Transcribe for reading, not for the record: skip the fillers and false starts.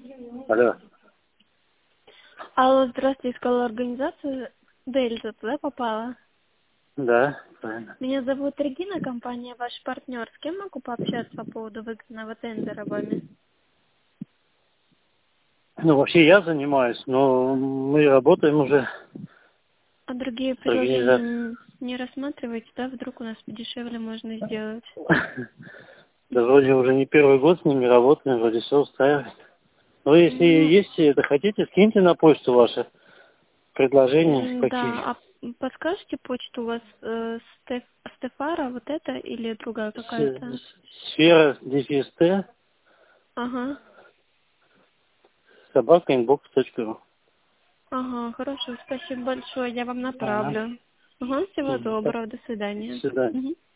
Алло. Алло, здравствуйте, искала организацию Дельта, туда попала. Да, правильно. Меня зовут Регина, компания «Ваш партнер». С кем могу пообщаться по поводу выгодного тендера вами? Ну, вообще я занимаюсь, но мы работаем уже А другие с организацией. предложения не рассматриваете, да? Вдруг у нас подешевле можно сделать. Да вроде уже не первый год с ними работаем, вроде все устраивает. Но если Ну, есть это хотите, скиньте на почту ваши предложения какие. да, а подскажете почту у вас Стефара, вот это или другая какая-то? Сфера дефис Т, Ага, собака.inbox.ru. ага, хорошо, спасибо большое, я вам Ага. направлю. Ага, всего Мгм. Так, доброго, до до свидания. свидания. Мгм.